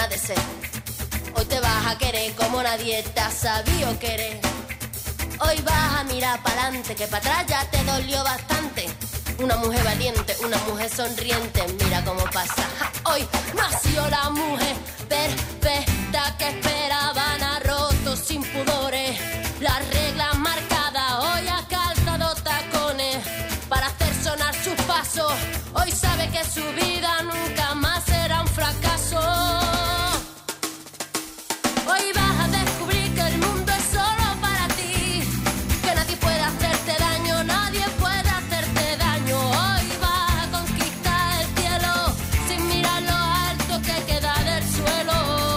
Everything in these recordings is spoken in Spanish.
forma de ser. Hoy te vas a querer como nadie te ha sabido querer. Hoy vas a mirar para adelante, que para atrás ya te dolió bastante. Una mujer valiente, una mujer sonriente, mira cómo pasa. Hoy nació la mujer perfecta que esperaban, ha roto sin pudores las reglas marcadas. Hoy ha calzado tacones para hacer sonar sus pasos. Hoy sabe que su vida nunca más será un fracaso. Hoy vas a descubrir que el mundo es solo para ti, que nadie puede hacerte daño, nadie puede hacerte daño. Hoy vas a conquistar el cielo sin mirar lo alto que queda del suelo.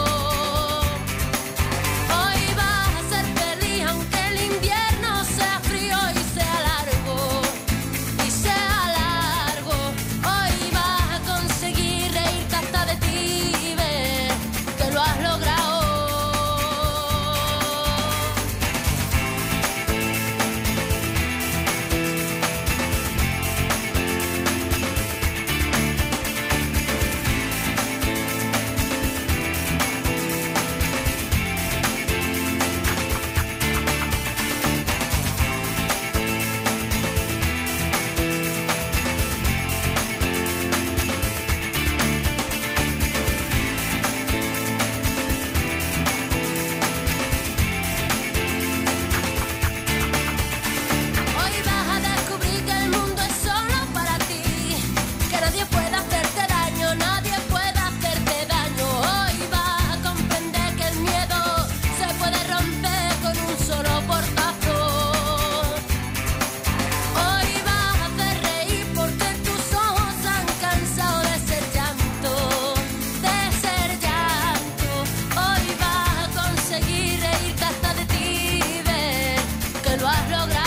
Hoy vas a ser feliz aunque el invierno sea frío y sea largo, y sea largo. Hoy vas a conseguir reírte hasta de ti y ver que lo has logrado. Hoy vas a descubrir que el mundo es solo para ti, que nadie puede hacerte daño, nadie puede hacerte daño. Hoy vas a comprender que el miedo se puede romper con un solo portazo. Hoy vas a hacer reír porque tus ojos han cansado de ser llanto, de ser llanto. Hoy vas a conseguir reírte hasta de ti y ver que lo has logrado.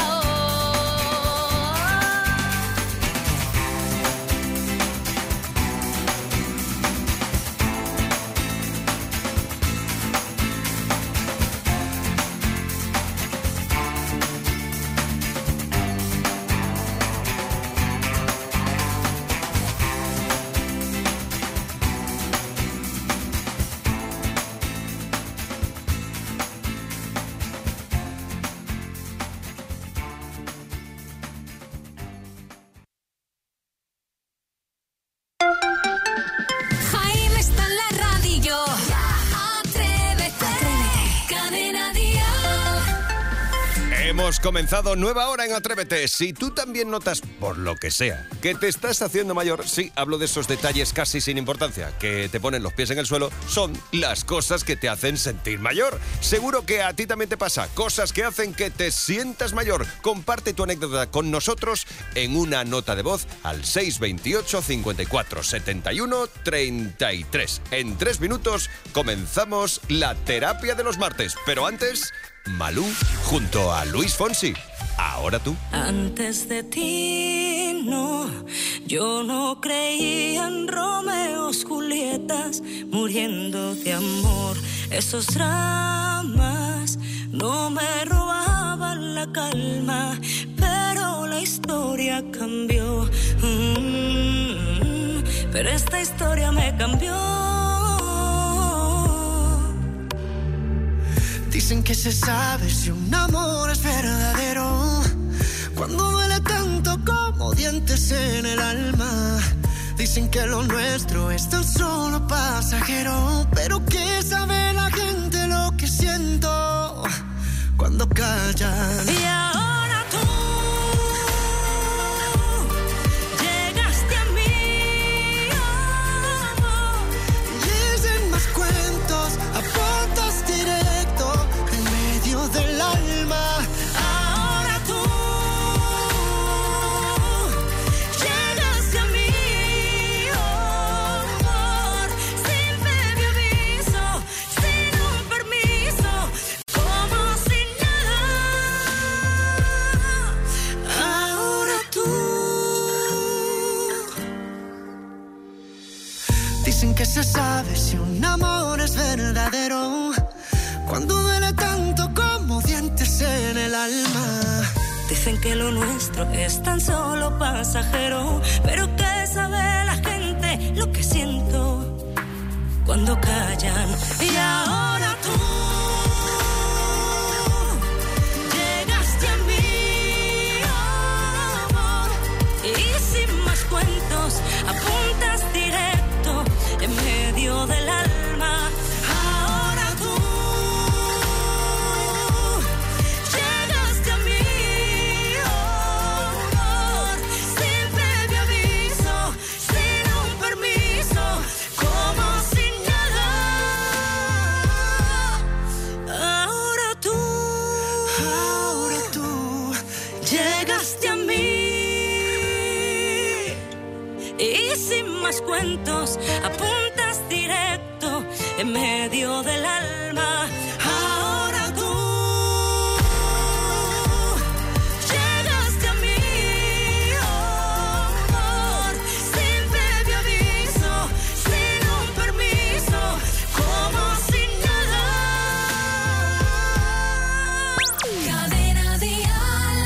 Jaime está en la radio. Atrévete. Cadena Dial. Hemos comenzado nueva hora en Atrévete. Si tú también notas, por lo que sea, que te estás haciendo mayor, sí, hablo de esos detalles casi sin importancia, que te ponen los pies en el suelo, son las cosas que te hacen sentir mayor. Seguro que a ti también te pasa, cosas que hacen que te sientas mayor. Comparte tu anécdota con nosotros en una nota de voz al 628 54 71 33. En 3 minutos comenzamos la terapia de los martes, pero antes, Malú junto a Luis Fonsi. Ahora tú. Antes de ti, no, yo no creía en Romeos, Julietas, muriendo de amor. Esos dramas no me robaban la calma, pero la historia cambió. Pero esta historia me cambió. Dicen que se sabe si un amor es verdadero cuando duele tanto como dientes en el alma. Dicen que lo nuestro es tan solo pasajero, pero ¿qué sabe la gente lo que siento cuando callan? Y ahora tú llegaste a mí, y dicen más cuentos a puertas directo en medio del alma. ahora tú llegaste a mí, amor, sin previo aviso, sin un permiso, como si nada. Ahora tú. Dicen que se sabe si un amor es verdadero cuando duele tanto como dientes en el alma. Dicen que lo nuestro es tan solo pasajero, pero ¿qué sabe la gente lo que siento cuando callan. Y ahora tú llegaste a mí, amor, y sin más cuentos apuntas directo en medio del alma. Ahora tú llegaste a mí, amor, sin previo aviso, sin un permiso, como si nada. Ahora tú llegaste a mí, y sin más cuentos apuntas directo en medio del alma. Ahora tú llegaste a mí, amor, sin previo aviso, sin un permiso, como si nada. Cadena Dial.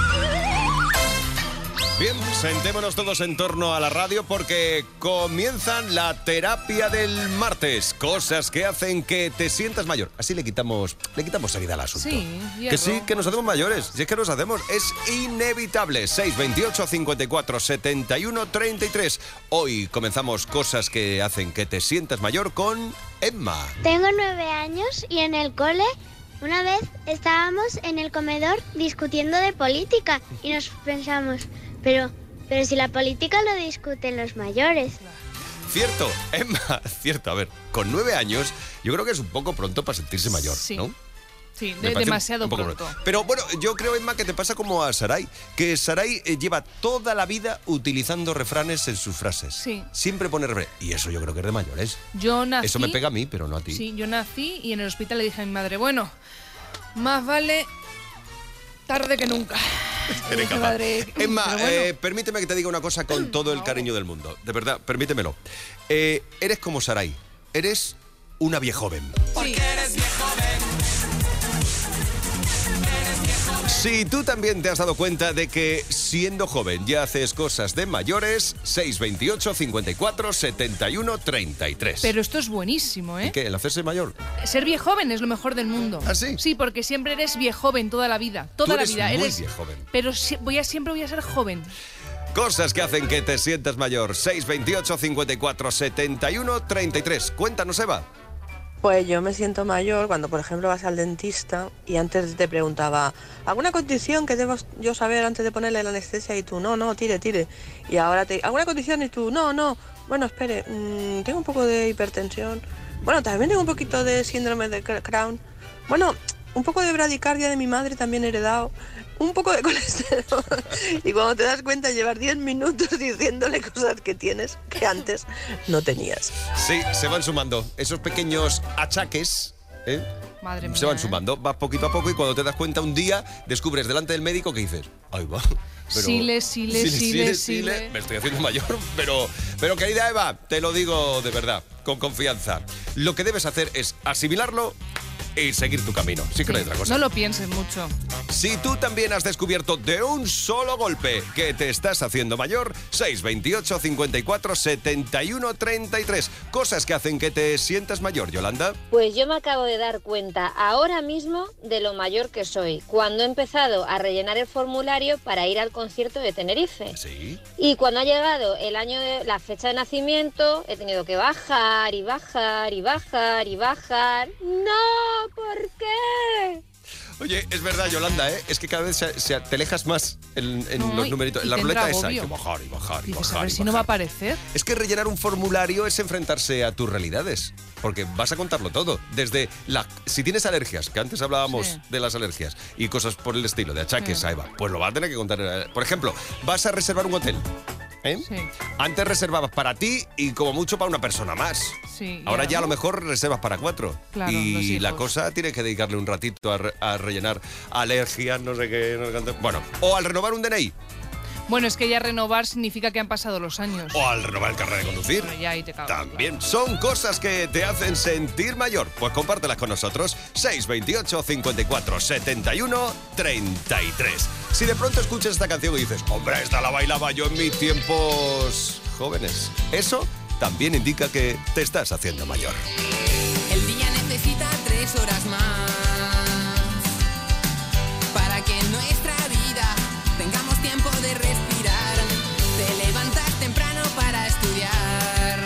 Bien, sentémonos todos en torno a la radio porque comienzan la terapia del martes. Cosas que hacen que te sientas mayor. Así le quitamos salida al asunto. Sí, hierro. Que sí, que nos hacemos mayores. Si es que nos hacemos, es inevitable. 628 54 71 33. Hoy comenzamos cosas que hacen que te sientas mayor con Emma. Tengo 9 años y en el cole una vez estábamos en el comedor discutiendo de política y nos pensamos, pero si la política lo discuten los mayores. Cierto, Emma, cierto. A ver, con 9 años yo creo que es un poco pronto para sentirse mayor, Sí. ¿no? Sí, Me parece demasiado un poco pronto. Pero bueno, yo creo, Emma, que te pasa como a Saray, que Saray lleva toda la vida utilizando refranes en sus frases. Sí. Siempre pone refranes. Y eso yo creo que es de mayores. Yo nací... Eso me pega a mí, pero no a ti. Sí, yo nací y en el hospital le dije a mi madre, bueno, más vale tarde que nunca. Eres Dije, capaz. madre, Emma, pero bueno. permíteme que te diga una cosa con todo el cariño del mundo. De verdad, permítemelo. Eres como Saray. Eres una viejoven. Sí. Si tú también te has dado cuenta de que siendo joven ya haces cosas de mayores, 628 54 71 33. Pero esto es buenísimo, ¿eh? ¿Y qué? ¿El hacerse mayor? Ser viejoven es lo mejor del mundo. ¿Ah, sí? Sí, porque siempre eres viejoven toda la vida. Toda Tú la eres vida. muy eres viejoven. Pero siempre voy a ser joven. Cosas que hacen que te sientas mayor. 628 54 71 33. Cuéntanos, Eva. Pues yo me siento mayor cuando, por ejemplo, vas al dentista y antes te preguntaba ¿alguna condición que debo yo saber antes de ponerle la anestesia? Y tú, no, tire. Y ahora ¿alguna condición? Y tú, no. Bueno, espere, tengo un poco de hipertensión. Bueno, también tengo un poquito de síndrome de Crohn. Bueno, un poco de bradicardia de mi madre también heredado. Un poco de colesterol. Y cuando te das cuenta llevar 10 minutos diciéndole cosas que tienes que antes no tenías. Sí, se van sumando esos pequeños achaques, ¿eh? Madre mía. Se van sumando, vas poquito a poco y cuando te das cuenta un día, descubres delante del médico que dices, ahí va. Sile. Me estoy haciendo mayor, pero querida Eva, te lo digo de verdad, con confianza. Lo que debes hacer es asimilarlo y seguir tu camino. Sí que no hay otra cosa. No lo pienses mucho. Si tú también has descubierto de un solo golpe que te estás haciendo mayor, 628 54 71 33. Cosas que hacen que te sientas mayor, Yolanda. Pues yo me acabo de dar cuenta ahora mismo de lo mayor que soy, cuando he empezado a rellenar el formulario para ir al concierto de Tenerife. Sí. Y cuando ha llegado la fecha de nacimiento, he tenido que bajar. ¡No! ¿Por qué? Oye, es verdad, Yolanda, ¿eh? Es que cada vez te alejas más en No, los y- numeritos. y La te ruleta entra esa, hay agobio. que bajar y bajar y Dices, bajar. a ver y si no va a bajar. aparecer. Es que rellenar un formulario es enfrentarse a tus realidades, porque vas a contarlo todo. Desde si tienes alergias, que antes hablábamos Sí. de las alergias, y cosas por el estilo, de achaques a Eva, pues lo vas a tener que contar. Por ejemplo, vas a reservar un hotel. ¿eh? Sí. Antes reservabas para ti y como mucho para una persona más. Sí, Ahora ya. ya a lo mejor reservas para 4. Claro, los y hijos. la cosa tiene que dedicarle un ratito a rellenar alergias, no sé qué. No sé cuánto. Bueno, o al renovar un DNI, Bueno, es que ya renovar significa que han pasado los años. o al renovar el carnet de conducir. Bueno, ya ahí te cago. También son cosas que te hacen sentir mayor. Pues compártelas con nosotros. 628 54 71 33. Si de pronto escuchas esta canción y dices, hombre, esta la bailaba yo en mis tiempos jóvenes. Eso también indica que te estás haciendo mayor. El día necesita 3 horas más para que en nuestra vida tengamos tiempo de respirar. Te levantas temprano para estudiar.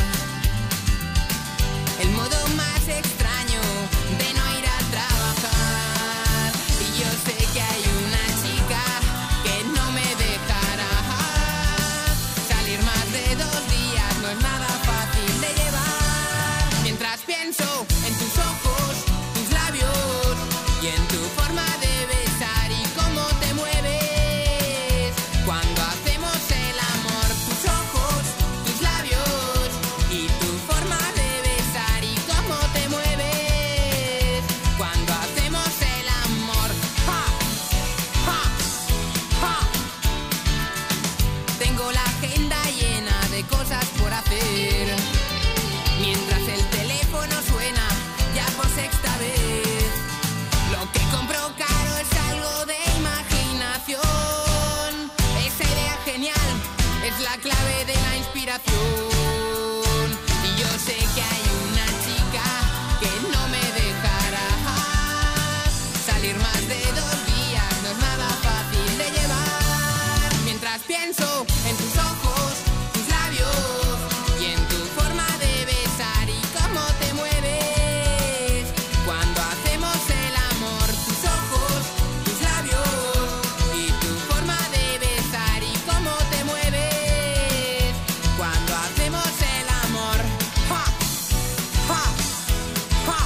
El modo más extraño de no ir a trabajar. Y yo sé que hay una chica que no me dejará salir más de 2 días. No es nada fácil de llevar. Mientras pienso en tus ojos, tus labios y en tu forma de besar y cómo te mueves cuando hacemos el amor. Tus ojos, tus labios y tu forma de besar y cómo te mueves cuando hacemos el amor. ¡Ja! ¡Ja! ¡Ja! Tengo la agenda llena de cosas por hacer mientras el teléfono suena ya por 6ª vez. Lo que compro caro es algo de imaginación. Esa idea genial es la clave de la inspiración. Y yo sé que hay una chica que no me dejará salir más de 2 días. No es nada fácil de llevar. Mientras pienso en tus ojos, tus labios y en tu forma de besar y cómo te mueves cuando hacemos el amor. Tus ojos, tus labios y tu forma de besar y cómo te mueves cuando hacemos el amor. ¡Ja! ¡Ja! ¡Ja!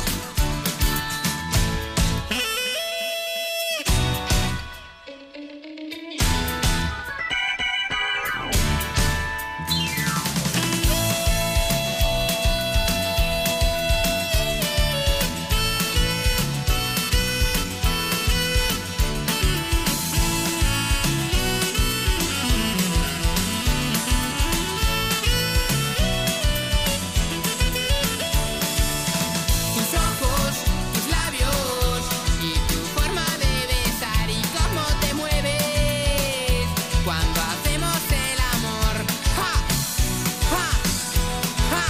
Tus ojos, tus labios y tu forma de besar y cómo te mueves cuando hacemos el amor. ¡Ja! ¡Ja! ¡Ja!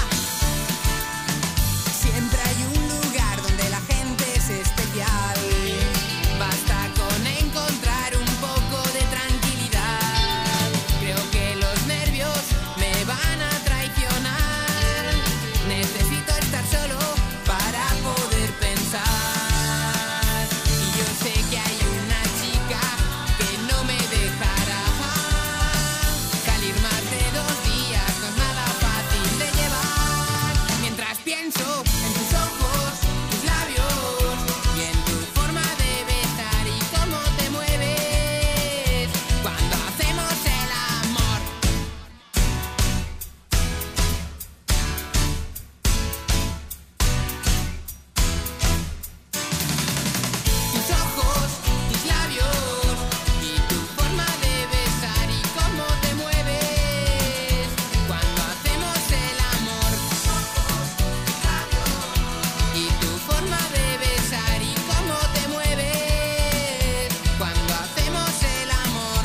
Siempre hay un lugar donde la gente es especial. Basta con encontrar un poco de tranquilidad. Creo que los nervios me van a traicionar. Necesito estar solo para poder pensar. Y yo sé que hay una chica que no me dejará salir más de 2 días. No es nada fácil de llevar. Mientras pienso en tus ojos, tus labios y en tu forma de besar y cómo te mueves cuando hacemos el amor. Tus ojos, tus labios y tu forma de besar y cómo te mueves cuando hacemos el amor. Y tu forma de besar y cómo te mueves cuando hacemos el amor.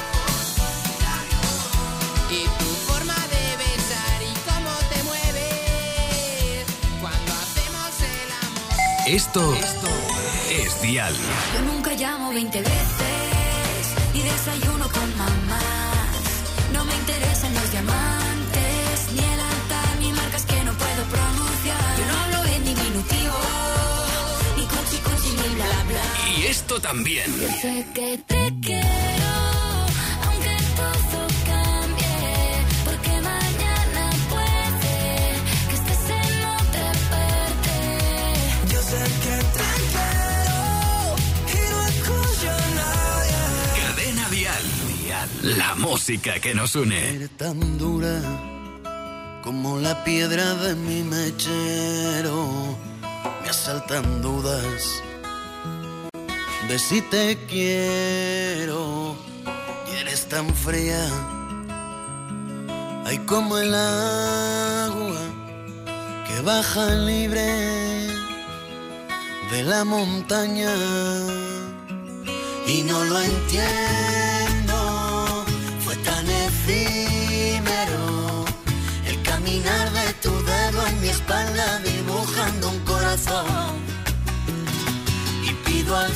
Y tu forma de besar y cómo te mueves cuando hacemos el amor. Esto es Dial. Yo nunca llamo 20 veces y desayuno con mamás. No me interesan los diamantes, ni el altar, ni marcas que no puedo pronunciar. Yo no hablo en diminutivo, ni cuchi, ni bla, bla. Y esto también. Yo sé que te quiero, aunque todo cambie, porque mañana puede que estés en otra parte. Yo sé que te quiero y no escucho a nadie. Cadena Dial. La música que nos une. Eres tan dura como la piedra de mi mechero. Me asaltan dudas de si te quiero. Y eres tan fría, ay, como el agua que baja libre de la montaña. Y no lo entiendo, fue tan efímero el camino caminar de tu dedo en mi espalda dibujando un corazón. Y pido al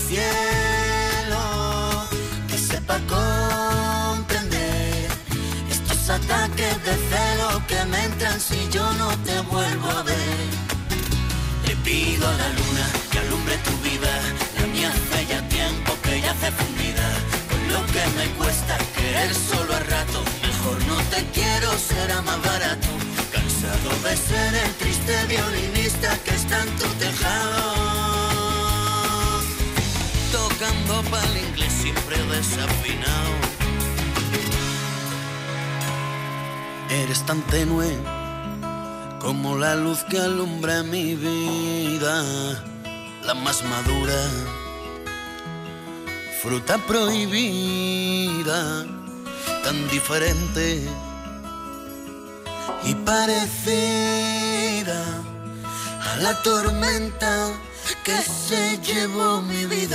cielo que sepa comprender estos ataques de celo que me entran si yo no te vuelvo a ver. Le pido a la luna que alumbre tu vida, la mía hace ya tiempo que ya hace fundida. Con lo que me cuesta querer solo a rato, mejor no te quiero, será más barato. Cansado de ser el triste violinista que está en tu tejado, tocando pa'l inglés siempre desafinado. Eres tan tenue como la luz que alumbra mi vida, la más madura, fruta prohibida, tan diferente y parecida a la tormenta que se llevó mi vida.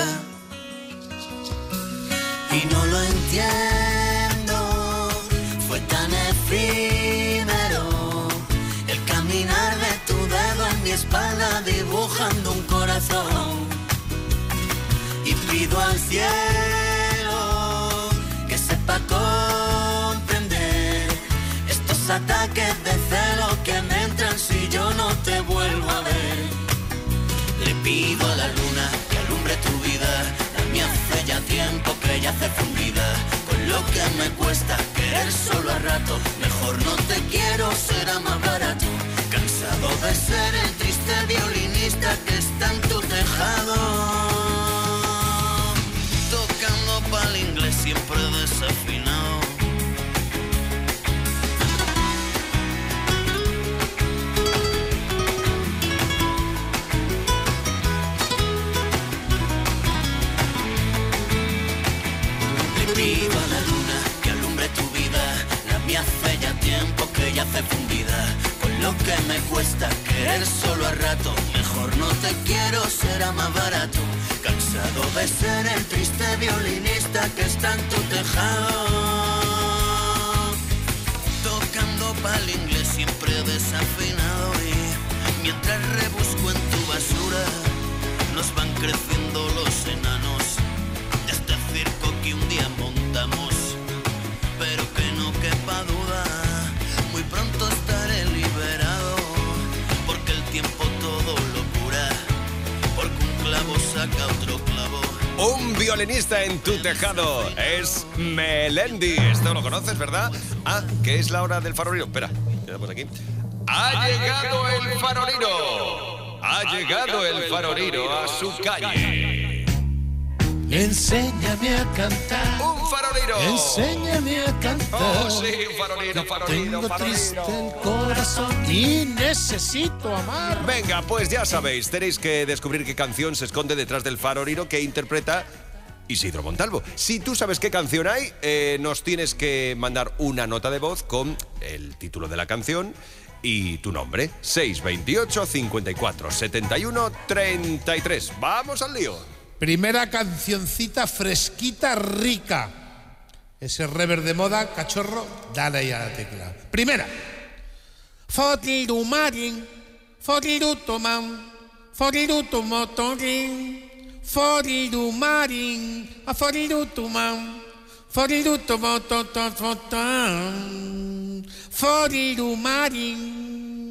Y no lo entiendo, fue tan efímero el caminar de tu dedo en mi espalda dibujando un corazón. Y pido al cielo que sepa comprender estos ataques de celo que me entran si yo no te vuelvo a ver. Le pido a la luna que alumbre tu vida, la mía hace ya tiempo que ya hace fundida. Con lo que me cuesta querer solo a rato, mejor no te quiero, será más barato. Cansado de ser el triste violinista que está en tu tejado, tocando pa'l inglés siempre desafinado. Pido a la luna que alumbre tu vida, la mía hace ya tiempo que ya hace fundida. Con lo que me cuesta querer solo a rato, mejor no te quiero, será más barato. Cansado de ser el triste violinista que está en tu tejado, tocando pa'l inglés siempre desafinado. Y mientras rebusco en tu basura, nos van creciendo los enanos de este circo que un día montamos, pero que no quepa duda, muy pronto estaré liberado, porque el tiempo todo lo cura, porque un clavo saca otro clavo. Un violinista en tu tejado es Melendi. Esto lo conoces, ¿verdad? Ah, que es la hora del farolino. Espera, quedamos aquí. Ha llegado el farolino. Ha llegado el farolino a su calle. Enséñame a cantar. ¡Un farolino! Enséñame a cantar. ¡Oh, sí, un farolino, farolino, Tengo farolino! triste el corazón y necesito amar. Venga, pues ya sabéis, tenéis que descubrir qué canción se esconde detrás del farolino que interpreta Isidro Montalvo. Si tú sabes qué canción hay, nos tienes que mandar una nota de voz con el título de la canción y tu nombre. 628 54 71 33. ¡Vamos al lío! Primera cancioncita fresquita, rica. Ese rever de moda, cachorro, dale ahí a la tecla. Primera. Fodiru marin, fodiru toman, fodiru tomotorin, fodiru marin, a fodiru toman, fodiru tomototototan, fodiru marin.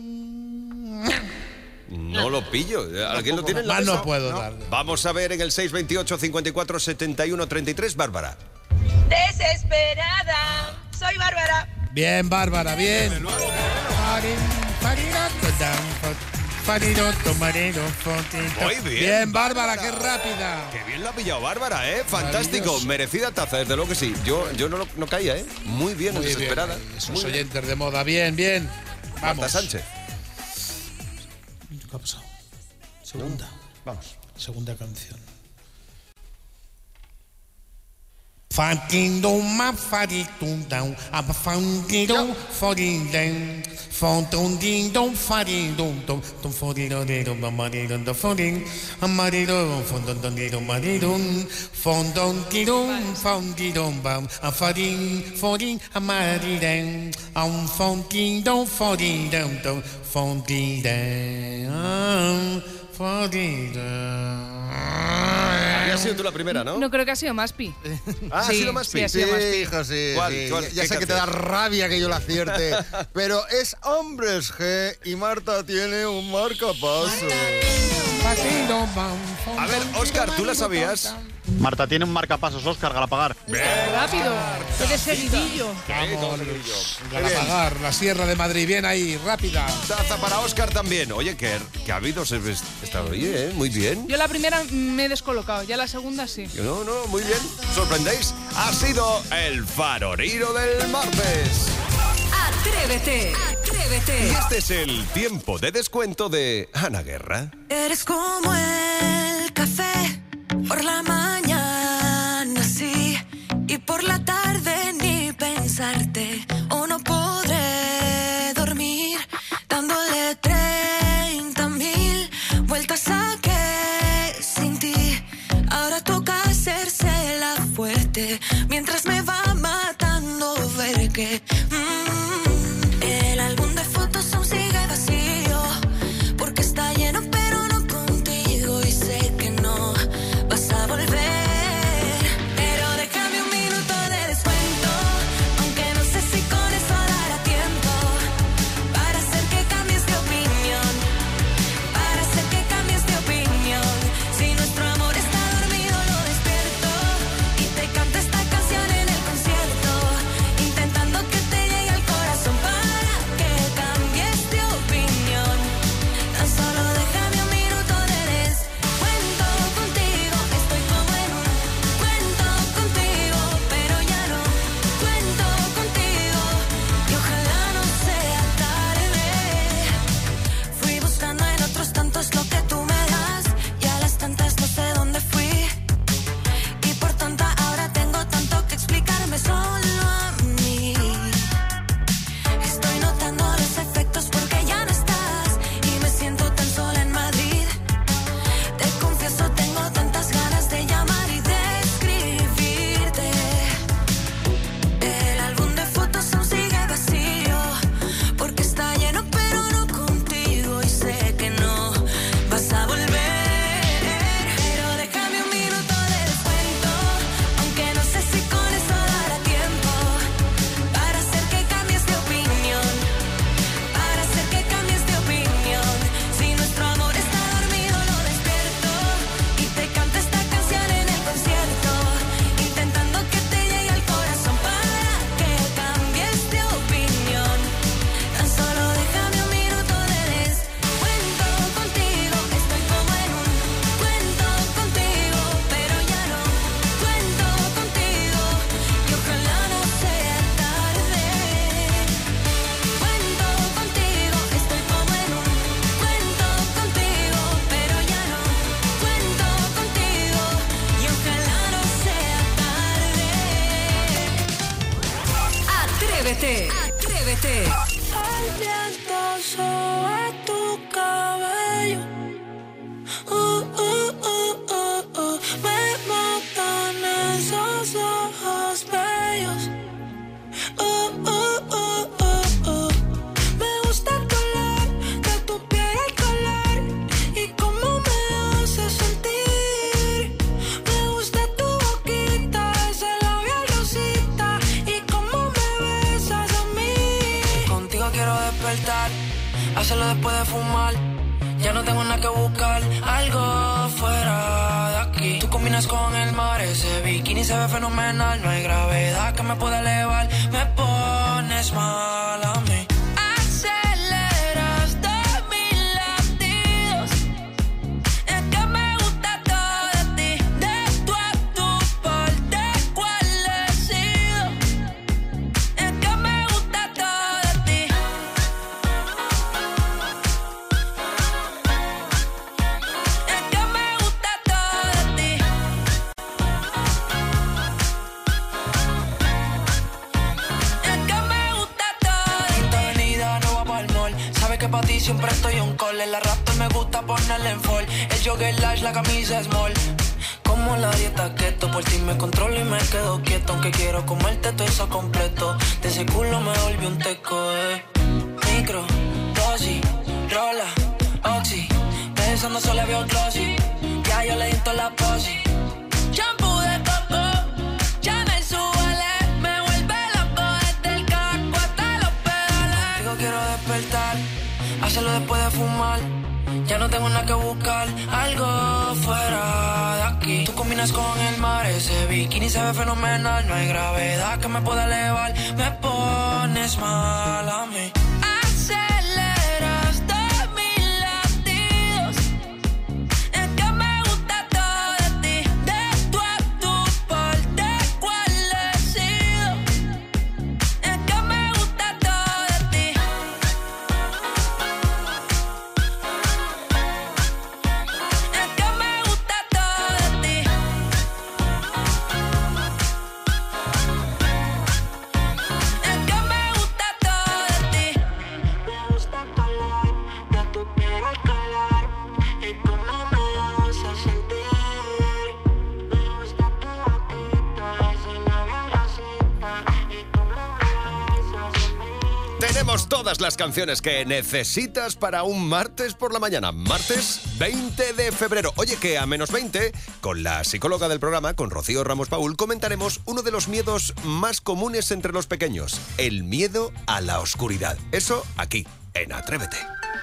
No lo pillo. ¿Alguien lo tiene en la mesa? No puedo darle. Vamos a ver en el 628 54 71 33, Bárbara. Desesperada. Soy Bárbara. Bien, Bárbara, bien. Muy bien. Bien, Bárbara, qué rápida. Qué bien lo ha pillado Bárbara, ¿eh? Fantástico. Merecida taza, desde luego que sí. Yo no caía, ¿eh? Muy bien, Muy desesperada. bien. Esos oyentes de moda, bien, bien. Vamos. Marta Sánchez. ¿Qué ha pasado? Segunda. Vamos. Segunda canción. Fatindum, faditundão, abafandidum, fodindem. Fondondindum, fadindum, tum fodidodidum, amaridum, fodin, amaridum, fondondidum, maridum, fondondidum, fondidum, bam, afadin, fodin, amaridem, fondindum, fodidum, fondidem, fodidum. Había sido tú la primera, ¿no? No, creo que ha sido Maspi. Ah, Sí, ha sido Maspi. sí, ha sido Maspi. hijo, sí. ¿Cuál? sí. ¿Cuál? Ya ¿Qué sé que te da canción? rabia que yo la acierte, pero es Hombres G y Marta tiene un marcapaso. A ver, Óscar, ¿tú la sabías? Marta tiene un marcapasos, Óscar, Galapagar. Rápido, de seguidillo. Vamos, Galapagar, la Sierra de Madrid, bien ahí, rápida. Taza para Óscar también. Oye, que ha habido... Está bien, muy bien. Yo la primera me he descolocado, ya la segunda sí. No, muy bien. ¿Sorprendéis? Ha sido el faroriro del martes. Atrévete, atrévete. Y este es el tiempo de descuento de Ana Guerra. Eres como el café, por la mañana sí, y por la tarde ni pensarte, o no podré dormir, dándole 30,000 vueltas a que sin ti, ahora toca hacerse la fuerte, mientras me va matando ver que el álbum de fotos aún sigue vacío, porque está lleno pero no contigo, y sé que no vas a volver, pero déjame un minuto de descuento, aunque no sé si con eso dará tiempo, para hacer que cambies de opinión, para hacer que cambies de opinión, si nuestro amor está dormido lo despierto, y te canto esta canción en el concierto, intentando que te llegue al corazón para que cambies de opinión, tan solo déjame un minuto de descuento contigo, estoy como en un cuento contigo, pero ya no cuento contigo, y ojalá no sea tarde, fui buscando en otros tantos lo que tú me das, y a las tantas no sé dónde fui, y por tonta ahora tengo tanto que explicarme solo a mí, estoy notando los efectos porque ya no estás, y me siento tan sola en Madrid, te confieso tengo tantas ganas de llamar y de escribirte, el álbum de fotos aún sigue vacío, porque está lleno pero no contigo, y sé que no vas a volver, pero déjame un minuto de descuento, aunque no sé si con eso dará tiempo, para hacer que cambies de opinión, para hacer que cambies de opinión, si nuestro amor está dormido lo despierto, y te canto esta canción en el concierto, intentando que te llegue al corazón para que cambies de opinión, tan solo déjame un minuto de descuento contigo, estoy como en un cuento contigo, pero ya no cuento contigo, y ojalá no sea tarde, cuento contigo, estoy como en un cuento contigo, pero ya no cuento contigo, y ojalá no sea tarde. Atrévete, atrévete. El viento sobre tu cabello, me matan esos ojos bellos, me gusta el color de tu piel, el color, y cómo me hace sentir, me gusta tu boquita, ese labial rosita, y cómo me besas a mí, contigo quiero despertar, hacerlo después de fumar, ya no tengo nada que buscar, algo fuera de aquí, tú combinas con el mar, ese bikini se ve fenomenal, no hay gravedad que me pueda elevar, me pones mal a mí. Aceleras todos mis latidos, es que me gusta todo de ti, de tu a tu parte cuál he sido, es que me gusta todo de ti, es que me gusta todo de ti. Allen Ford. El jogger large, la camisa small. Como la dieta keto, por ti me controlo y me quedo quieto. Aunque quiero comerte todo eso completo. De ese culo me volví un teco, Micro, dosis, rola, oxi. Pensando solo había un glossy. Ya yo le di toda la posi. Shampoo de coco, ya me subale. Me vuelve loco desde el casco hasta los pedales. Digo quiero despertar, hacerlo después de fumar. Ya no tengo nada que buscar, algo fuera de aquí. Tú combinas con el mar, ese bikini se ve fenomenal. No hay gravedad que me pueda elevar. Me pones mal a mí. Aceleras todos mis latidos. Es que me gusta todo de ti. De tú a tu parte, ¿cuál he sido? Es que me gusta todo de ti. Tenemos todas las canciones que necesitas para un martes por la mañana. Martes 20 de febrero. Oye, que a menos 20, con la psicóloga del programa, con Rocío Ramos Paul, comentaremos uno de los miedos más comunes entre los pequeños. El miedo a la oscuridad. Eso aquí, en Atrévete.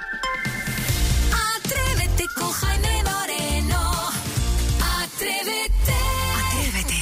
Atrévete con Jaime Moreno. Atrévete. Atrévete.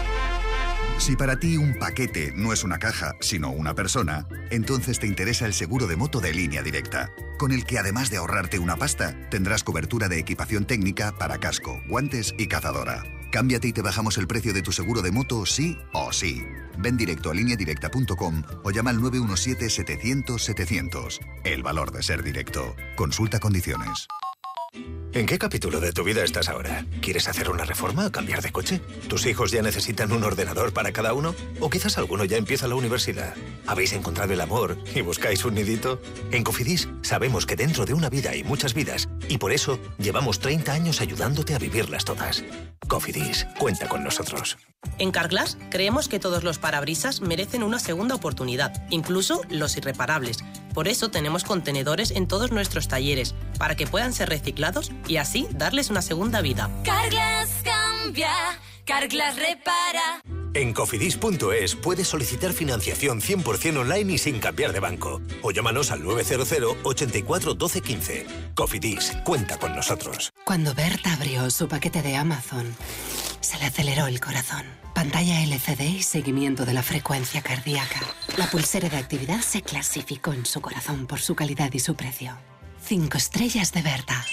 Si para ti un paquete no es una caja, sino una persona, entonces te interesa el seguro de moto de Línea Directa, con el que además de ahorrarte una pasta, tendrás cobertura de equipación técnica para casco, guantes y cazadora. Cámbiate y te bajamos el precio de tu seguro de moto sí o sí. Ven directo a lineadirecta.com o llama al 917-700-700. El valor de ser directo. Consulta condiciones. ¿En qué capítulo de tu vida estás ahora? ¿Quieres hacer una reforma o cambiar de coche? ¿Tus hijos ya necesitan un ordenador para cada uno? ¿O quizás alguno ya empieza la universidad? ¿Habéis encontrado el amor y buscáis un nidito? En Cofidis sabemos que dentro de una vida hay muchas vidas y por eso llevamos 30 años ayudándote a vivirlas todas. Cofidis, cuenta con nosotros. En Carglass creemos que todos los parabrisas merecen una segunda oportunidad, incluso los irreparables. Por eso tenemos contenedores en todos nuestros talleres, para que puedan ser reciclados y así darles una segunda vida. Carglass cambia, Carglass repara. En cofidis.es puedes solicitar financiación 100% online y sin cambiar de banco. O llámanos al 900 84 12 15. Cofidis, cuenta con nosotros. Cuando Berta abrió su paquete de Amazon, se le aceleró el corazón. Pantalla LCD y seguimiento de la frecuencia cardíaca. La pulsera de actividad se clasificó en su corazón por su calidad y su precio. 5 estrellas de Berta.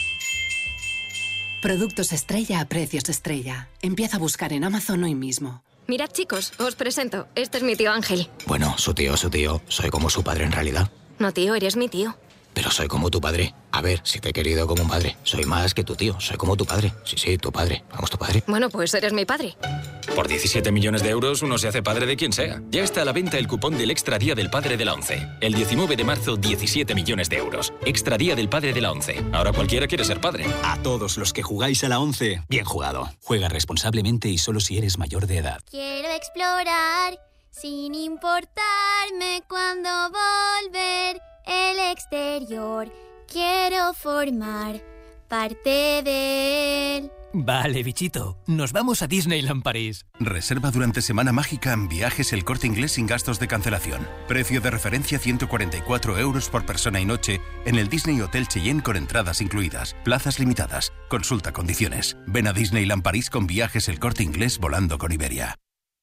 Productos estrella a precios estrella. Empieza a buscar en Amazon hoy mismo. Mirad, chicos, os presento. Este es mi tío Ángel. Bueno, su tío. Soy como su padre en realidad. No, tío, eres mi tío. Pero soy como tu padre. A ver, si te he querido como un padre. Soy más que tu tío. Soy como tu padre. Sí, tu padre. Vamos, tu padre. Bueno, pues eres mi padre. Por 17 millones de euros uno se hace padre de quien sea. Ya está a la venta el cupón del Extra Día del Padre de la ONCE. El 19 de marzo, 17 millones de euros. Extra Día del Padre de la ONCE. Ahora cualquiera quiere ser padre. A todos los que jugáis a la ONCE, bien jugado. Juega responsablemente y solo si eres mayor de edad. Quiero explorar sin importarme cuándo volver el exterior. Quiero formar parte de él. Vale, bichito. Nos vamos a Disneyland París. Reserva durante Semana Mágica en Viajes El Corte Inglés sin gastos de cancelación. Precio de referencia 144 euros por persona y noche en el Disney Hotel Cheyenne con entradas incluidas. Plazas limitadas. Consulta condiciones. Ven a Disneyland París con Viajes El Corte Inglés volando con Iberia.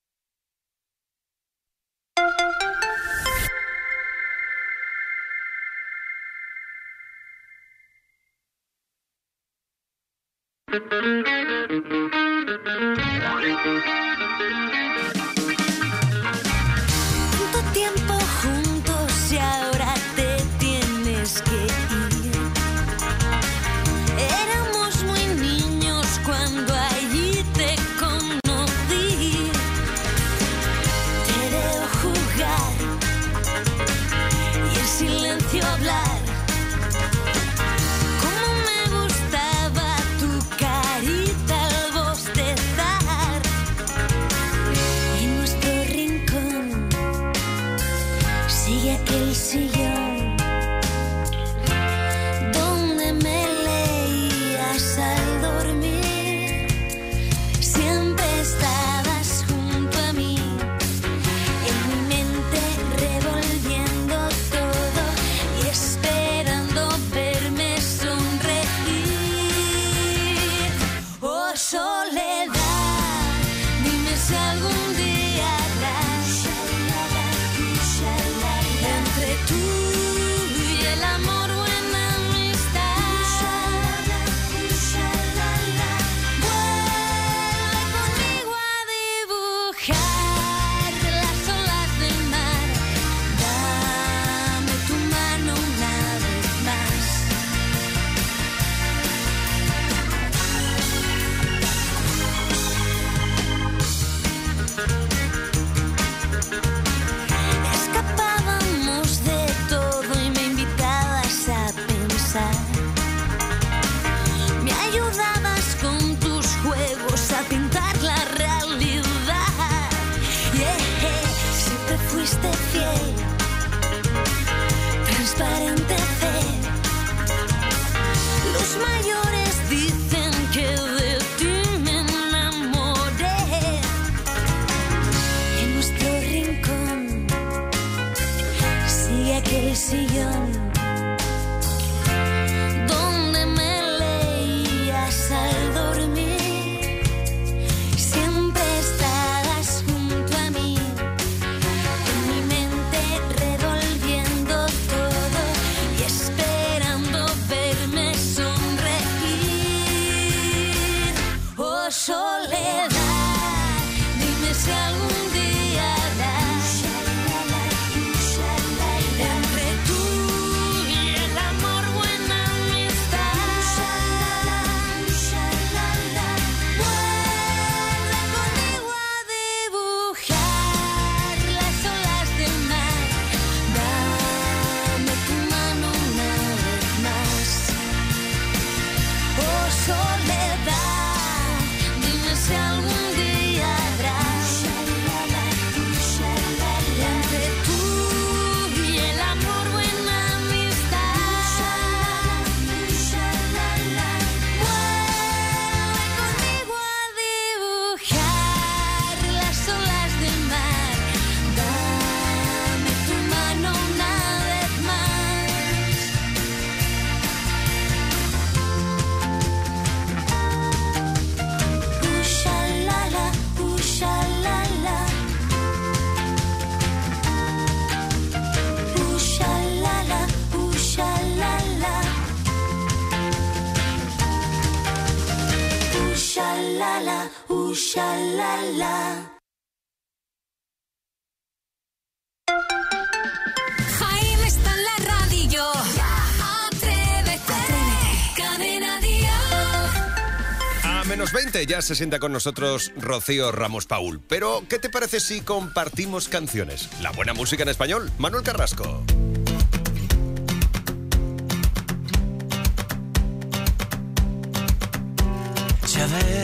Tanto tiempo juntos y ahora te tienes que ir. Éramos muy niños cuando allí te conocí. Te veo jugar y en silencio hablar. Cómo me gusta sillón donde me leías al dormir. Siempre estabas junto a mí, en mi mente revolviendo todo y esperando verme sonreír. Oh, soledad, dime si algún día habrás entre tú y el amor buena amistad. Vuelve conmigo a dibujar las olas del mar. Dame tu mano una vez más. Escapábamos de todo y me invitabas a pensar. Me ayudabas con tus juegos a pintar la realidad. Siempre fuiste fiel, transparente fe. Los mayores dicen que de ti me enamoré. En nuestro rincón sigue aquel sillón donde me leías al dormir. Siempre estabas junto a mí, en mi mente revolviendo todo y esperando verme sonreír. Oh, soledad, dime si algún día habrás entre tú y el amor buena amistad. Vuelve conmigo a dibujar las olas del mar. Dame tu mano una vez más. Oh, soledad, dime si algún día habrás entre tú y el amor buena amistad. Vuelve conmigo a dibujar las olas del mar. Dame tu mano una vez más. Ushalala, ushalala. Ushalala, ushalala. Ushalala, ushalala. Jaime está en la radio. Atrévete. Cadena Dial. A menos 20 ya se sienta con nosotros Rocío Ramos Paul. Pero, ¿qué te parece si compartimos canciones? La buena música en español. Manuel Carrasco. Ya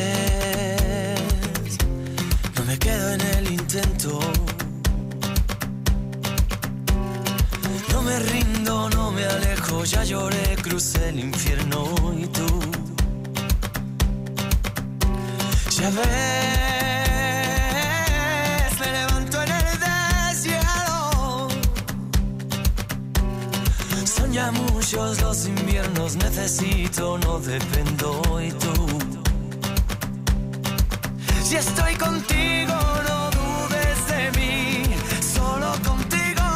ves, no me quedo en el intento. No me rindo, no me alejo. Ya lloré, crucé el infierno y tú. Ya ves, me levanto en el desierto. Son ya muchos los inviernos, necesito, no dependo y tú. Si estoy contigo, no dudes de mí, solo contigo.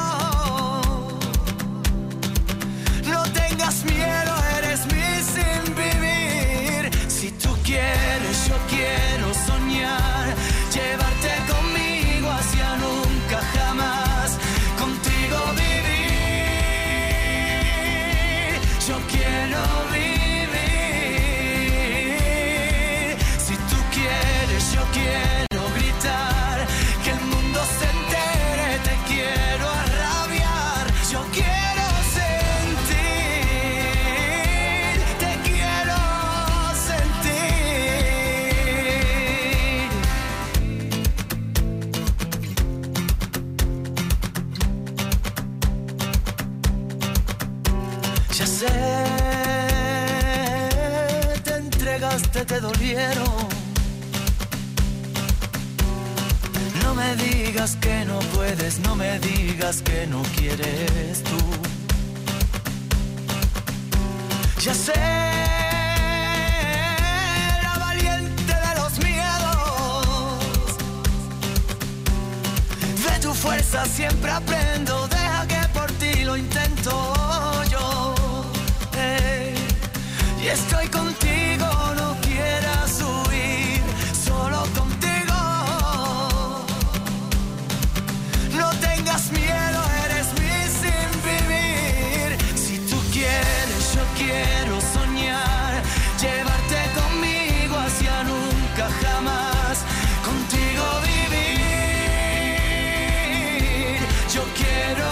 No tengas miedo, eres mi sin vivir. Si tú quieres, yo quiero soñar, llevarte conmigo hacia nunca jamás, contigo vivir. Yo quiero vivir. Si tú quieres, yo quiero gritar, que el mundo se entere, te quiero arrabiar. Yo quiero sentir, te quiero sentir. parte te dolieron. No me digas que no puedes, no me digas que no quieres tú. Ya sé, la valiente de los miedos. De tu fuerza siempre aprendo, deja que por ti lo intento yo. Y estoy contigo, no quieras huir, solo contigo. No tengas miedo, eres mi sin vivir. Si tú quieres, yo quiero soñar, llevarte conmigo hacia nunca jamás, contigo vivir. Yo quiero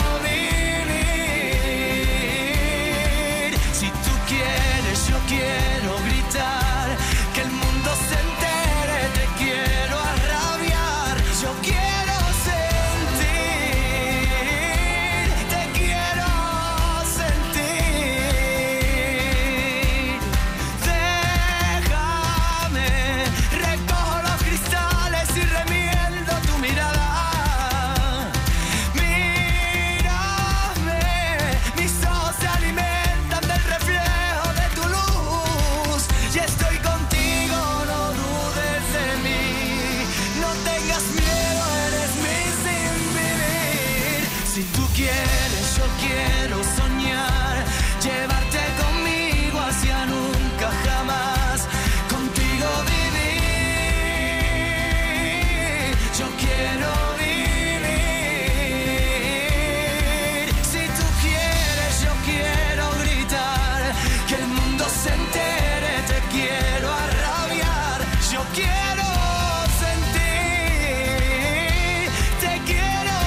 vivir. Si tú quieres, yo quiero gritar, que el mundo se entere, te quiero arrabiar. Yo quiero sentir, te quiero sentir. Déjame, recojo los cristales y remiendo tu mirada. Mírame, mis ojos se alimentan del reflejo de tu luz. Y estoy contigo, no dudes de mí. No tengas miedo, eres mi sin vivir. Si tú quieres, yo quiero soñar, llevarte conmigo hacia nunca jamás, contigo vivir. Yo quiero vivir. Si tú quieres, yo quiero gritar, que el mundo se entere, te quiero arrabiar. Yo quiero sentir, te quiero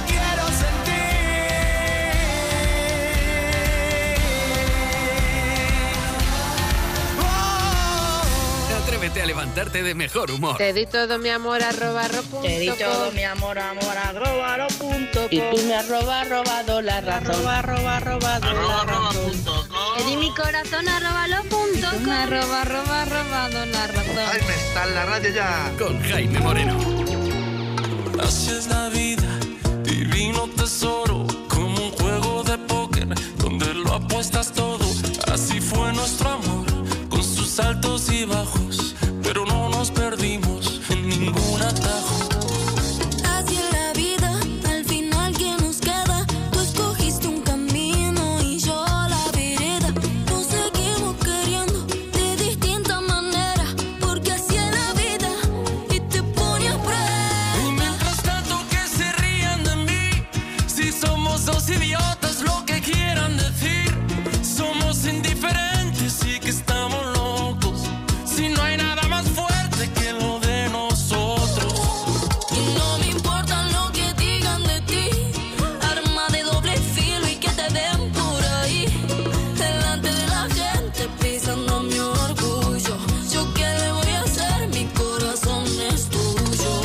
sentir. Atrévete a levantarte de mejor humor. Te di todo mi amor @ro.com. Te di todo mi amor @ro.com. Y tú me robado la razón. @ro.com. Te di mi corazón @lo.com. Me robado la razón. Jaime está en la radio ya. Con Jaime Moreno. Así es la vida, divino tesoro, como un juego de póker donde lo apuestas todo. Así fue nuestro amor, con sus altos y bajos, pero no nos perdimos en ningún atajo. Así es la vida, al final ¿qué nos queda? Tú escogiste un camino y yo la vereda. Nos seguimos queriendo de distinta manera, porque así es la vida y te pone a prueba. Y mientras tanto que se rían de mí, si somos dos idiotas, lo que quieran decir. Somos indiferentes y que estamos locos, si no hay nada más fuerte que lo de nosotros. Y no me importa lo que digan de ti, arma de doble filo y que te den por ahí, delante de la gente pisando mi orgullo. Yo qué le voy a hacer, mi corazón es tuyo.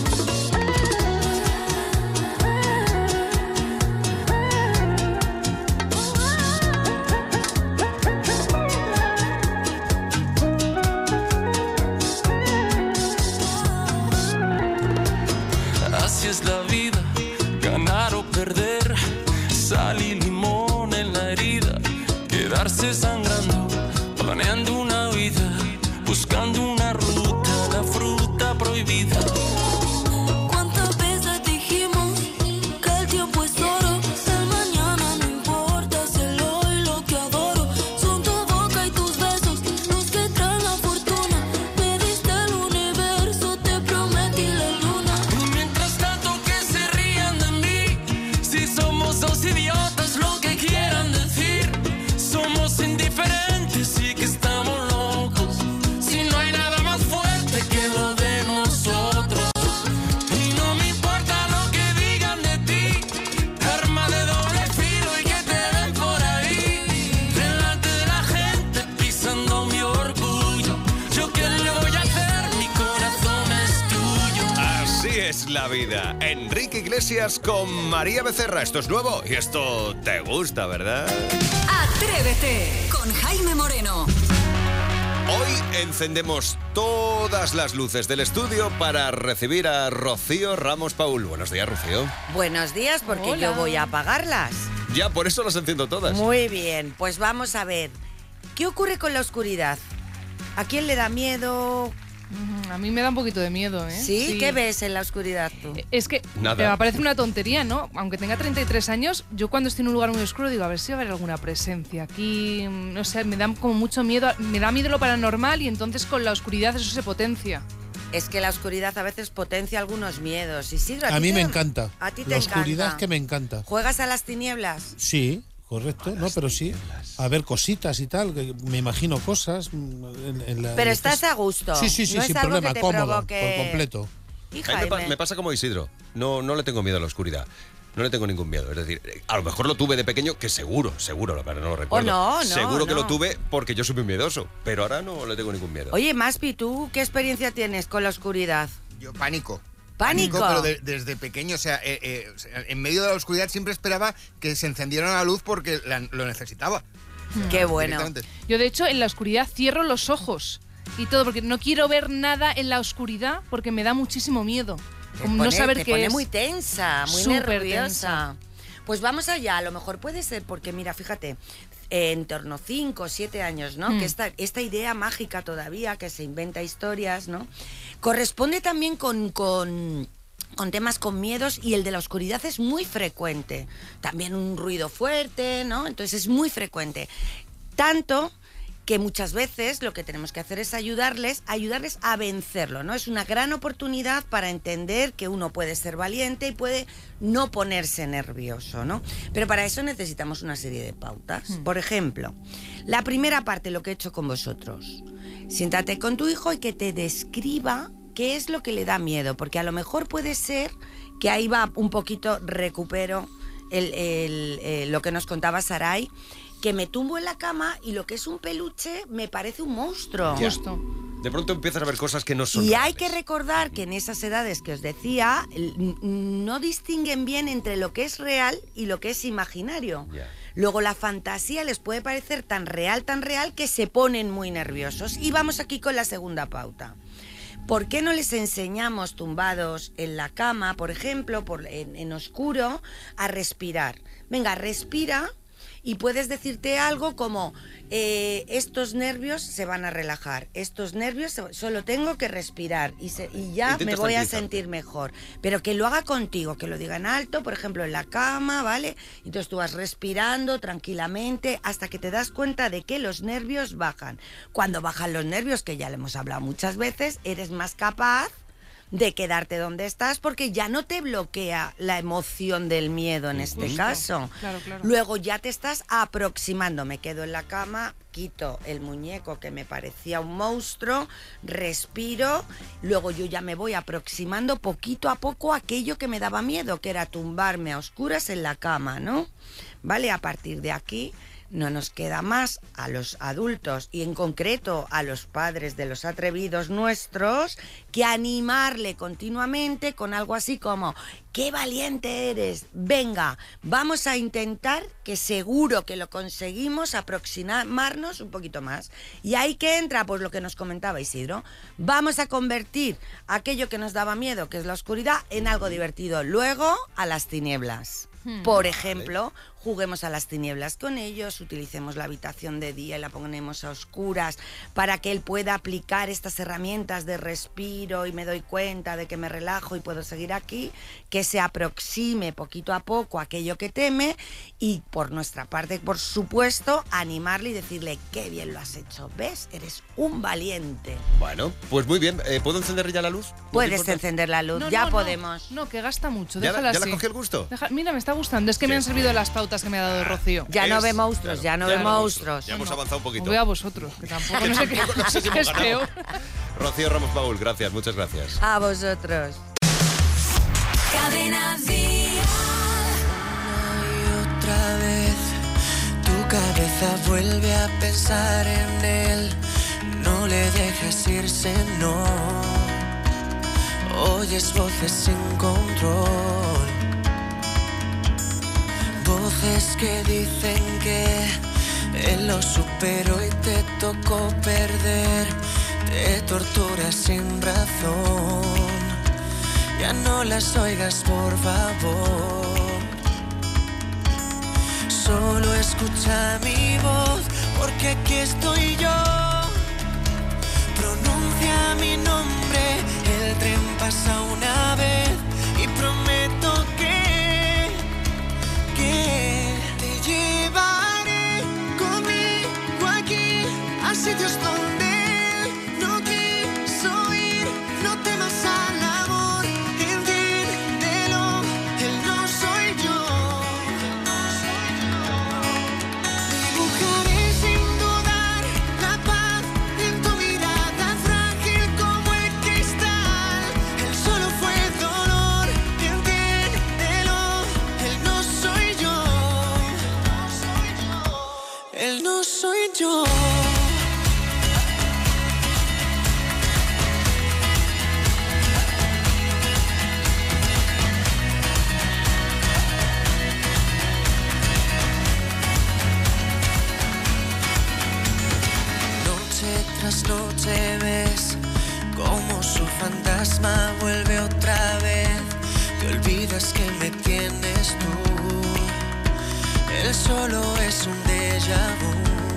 Así es la vida, ganar o perder, sal y limón en la herida, quedarse sangrando, planeando una vida, buscando una ruta, la fruta prohibida. ¿Cuántas veces dijimos que el tiempo es oro? El mañana no importa, es el hoy lo que adoro. Son tu boca y tus besos los que traen la fortuna. Me diste el universo, te prometí la luna. Y mientras tanto que se rían de mí, si somos dos idiotas, lo que quieran decir. Somos indiferentes y que estamos locos, si no hay nada más fuerte que lo de nosotros. Y no me importa lo que digan de ti, arma de doble filo y que te den por ahí, delante de la gente pisando mi orgullo. Yo qué le voy a hacer, mi corazón es tuyo. Así es la vida. Enrique Iglesias con María Becerra. Esto es nuevo y esto te gusta, ¿verdad? Atrévete con Jaime Moreno. Hoy encendemos todas las luces del estudio para recibir a Rocío Ramos Paul. Buenos días, Rocío. Buenos días, porque Hola. yo voy a apagarlas. Ya, por eso las enciendo todas. Muy bien, pues vamos a ver. ¿Qué ocurre con la oscuridad? ¿A quién le da miedo? A mí me da un poquito de miedo, ¿eh? ¿Sí? ¿Qué ves en la oscuridad tú? Es que Nada. me parece una tontería, ¿no? Aunque tenga 33 años, yo cuando estoy en un lugar muy oscuro digo, a ver si va a haber alguna presencia aquí. No sé, me da como mucho miedo. Me da miedo lo paranormal y entonces con la oscuridad eso se potencia. Es que la oscuridad a veces potencia algunos miedos. Isidro, A mí me encanta. A ti te La oscuridad encanta. es que me encanta. ¿Juegas a las tinieblas? Sí, correcto. No, pero sí. A ver cositas y tal. Que me imagino cosas. En la, Pero estás a gusto. Sí, No es sin algo problema. que te Cómodo, provoque- por completo. Y A mí Jaime. me pasa como Isidro. No le tengo miedo a la oscuridad. No le tengo ningún miedo. Es decir, a lo mejor lo tuve de pequeño, que seguro, pero no lo recuerdo. no, seguro que no. lo tuve porque yo soy muy miedoso. Pero ahora no le tengo ningún miedo. Oye, Maspi, ¿tú qué experiencia tienes con la oscuridad? Yo pánico. ¿Pánico? Pero desde pequeño, o sea, en medio de la oscuridad siempre esperaba que se encendiera la luz porque lo necesitaba. Qué bueno. Yo, de hecho, en la oscuridad cierro los ojos y todo, porque no quiero ver nada en la oscuridad porque me da muchísimo miedo. Como no saber te qué pone es. muy tensa, muy Súper nerviosa. Pues vamos allá, a lo mejor puede ser porque, mira, fíjate, en torno a 5 o 7 años, ¿no? Que esta idea mágica todavía, que se inventa historias, ¿no? Corresponde también con temas con miedos, y el de la oscuridad es muy frecuente. También un ruido fuerte, ¿no? Entonces es muy frecuente. Tanto que muchas veces lo que tenemos que hacer es ayudarles a vencerlo, ¿no? Es una gran oportunidad para entender que uno puede ser valiente y puede no ponerse nervioso, ¿no? Pero para eso necesitamos una serie de pautas. Por ejemplo, la primera parte, lo que he hecho con vosotros. Siéntate con tu hijo y que te describa qué es lo que le da miedo, porque a lo mejor puede ser que ahí va un poquito, recupero lo que nos contaba Saray, que me tumbo en la cama y lo que es un peluche me parece un monstruo. Ya. De pronto empiezas a ver cosas que no son. Y hay que recordar que en esas edades que os decía, no distinguen bien entre lo que es real y lo que es imaginario. Luego la fantasía les puede parecer tan real, que se ponen muy nerviosos. Y vamos aquí con la segunda pauta. ¿Por qué no les enseñamos tumbados en la cama, por ejemplo, en oscuro, a respirar? Venga, respira. Y puedes decirte algo como, estos nervios se van a relajar, estos nervios solo tengo que respirar y ya Intentas me voy a tranquilizarte. sentir mejor. Pero que lo haga contigo, que lo diga en alto, por ejemplo, en la cama, ¿vale? Entonces tú vas respirando tranquilamente hasta que te das cuenta de que los nervios bajan. Cuando bajan los nervios, que ya le hemos hablado muchas veces, eres más capaz de quedarte donde estás porque ya no te bloquea la emoción del miedo en este caso. Claro, claro. Luego ya te estás aproximando. Me quedo en la cama, quito el muñeco que me parecía un monstruo, respiro, luego yo ya me voy aproximando poquito a poco a aquello que me daba miedo, que era tumbarme a oscuras en la cama, ¿no? Vale, a partir de aquí no nos queda más a los adultos y en concreto a los padres de los atrevidos nuestros que animarle continuamente con algo así como ¡qué valiente eres! Venga, vamos a intentar, que seguro que lo conseguimos, aproximarnos un poquito más. Y ahí que entra pues lo que nos comentaba Isidro. Vamos a convertir aquello que nos daba miedo, que es la oscuridad, en algo divertido. Luego a las tinieblas. Por ejemplo, juguemos a las tinieblas con ellos, utilicemos la habitación de día y la ponemos a oscuras para que él pueda aplicar estas herramientas de respiro y me doy cuenta de que me relajo y puedo seguir aquí, que se aproxime poquito a poco a aquello que teme y por nuestra parte, por supuesto, animarle y decirle qué bien lo has hecho, ¿ves? Eres un valiente. Bueno, pues muy bien. ¿Puedo encender ya la luz? Puedes encender la luz, ya podemos. No, que gasta mucho, ¿Ya déjala la así. cogió el gusto? Mira, me está gustando, es que me han servido las pautas que me ha dado Rocío. Ya no ve monstruos, ya no ve monstruos. Ya hemos avanzado un poquito. Voy a vosotros, que tampoco no sé qué No sé si hemos es ganado. peor. Rocío Ramos Paul, gracias, muchas gracias. A vosotros. Cadena Vida. Otra vez tu cabeza vuelve a pensar en él. No le dejes irse, no. Oyes voces sin control. Voces que dicen que Él lo superó y te tocó perder. Te torturas sin razón. Ya no las oigas, por favor. Solo escucha mi voz, porque aquí estoy yo. Pronuncia mi nombre, el tren pasa una vez y prometo que te llevaré conmigo aquí a sitios donde no quiso ir. No temas al amor, entiéndelo, él no soy yo. Dibujaré sin dudar la paz en tu mirada frágil como el cristal. Él solo fue dolor, entiéndelo, él no soy yo. Él no soy yo. Noche ves como su fantasma vuelve otra vez. Te olvidas que me tienes tú. Él solo es un déjà vu.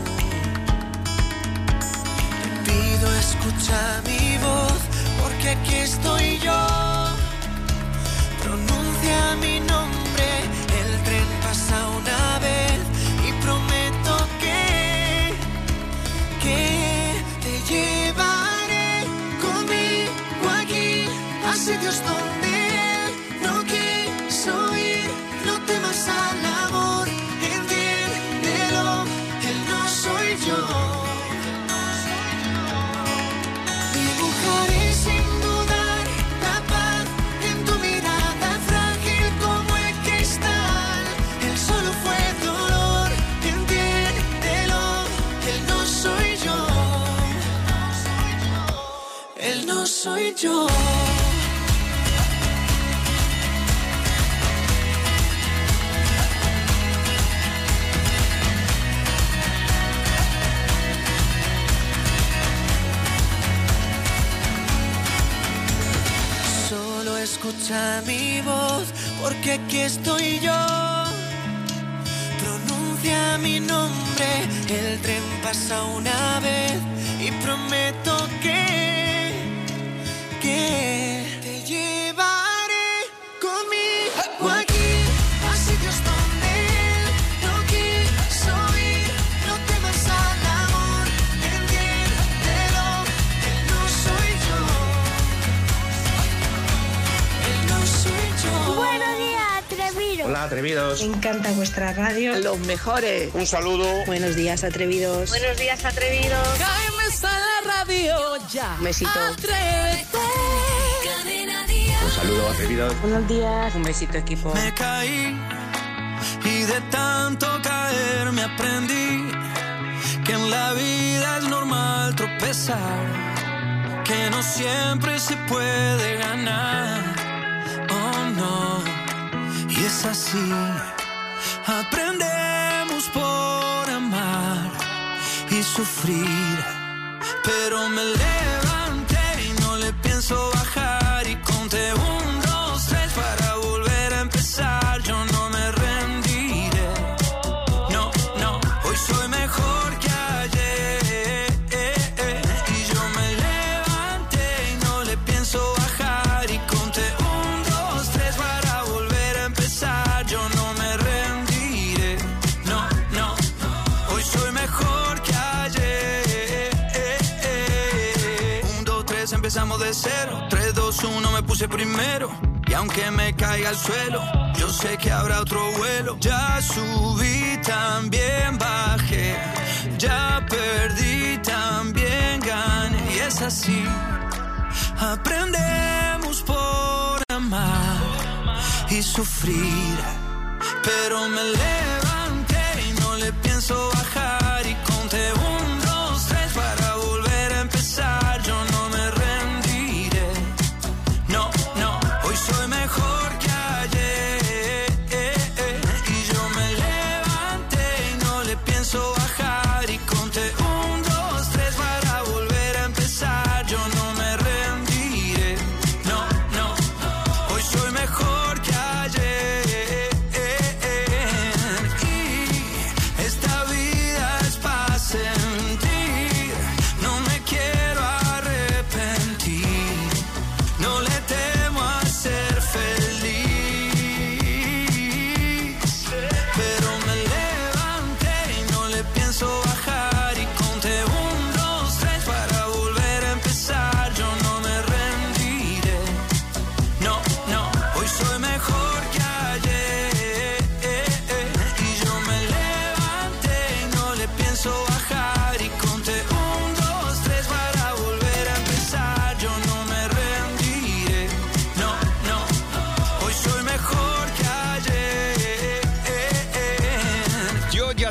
Te pido escucha mi voz, porque aquí estoy yo. Pronuncia mi nombre, el tren pasa una vez y prometo que te llevaré conmigo aquí a sitios donde no quiso ir. No temas al amor, entiéndelo, él no soy yo. Dibujaré sin dudar la paz en tu mirada frágil como el cristal. Él solo fue dolor, entiéndelo, él no soy yo. Él no soy yo. Solo escucha mi voz, porque aquí estoy yo. Pronuncia mi nombre, el tren pasa una vez y prometo que te llevaré conmigo aquí a sitios donde no quiso ir. No temas al amor, entiéndelo, él no soy yo. Él no soy yo. Buenos días, atrevidos. Hola, atrevidos. Me encanta vuestra radio. Los mejores. Un saludo. Buenos días, atrevidos. Buenos días, atrevidos. Jaime está en la radio ya. Un besito. Atrévete. Un saludo, atrevidos. Buenos días. Un besito, equipo. Me caí y de tanto caer me aprendí que en la vida es normal tropezar, que no siempre se puede ganar. Oh no, y es así. Aprendemos por amar y sufrir, pero me levanté y no le pienso bajar y conté 1, 2, 3 para volver a empezar. Yo no me rendiré, no, no, hoy soy mejor que ayer. Y yo me levanté y no le pienso bajar y conté 1, 2, 3 para volver a empezar. Yo no me rendiré, no, no, hoy soy mejor que ayer. 1, 2, 3 empezamos de cero. 3, 2, 1 me puse primero. Y aunque me caiga al suelo, yo sé que habrá otro vuelo. Ya subí, también bajé. Ya perdí, también gané. Y es así. Aprendemos por amar y sufrir, pero me levanté y no le pienso bajar y conté 1, 2, 3 para volver a empezar. Yo no me rendiré, no, no, hoy soy mejor que ayer. Y yo me levanté y no le pienso bajar.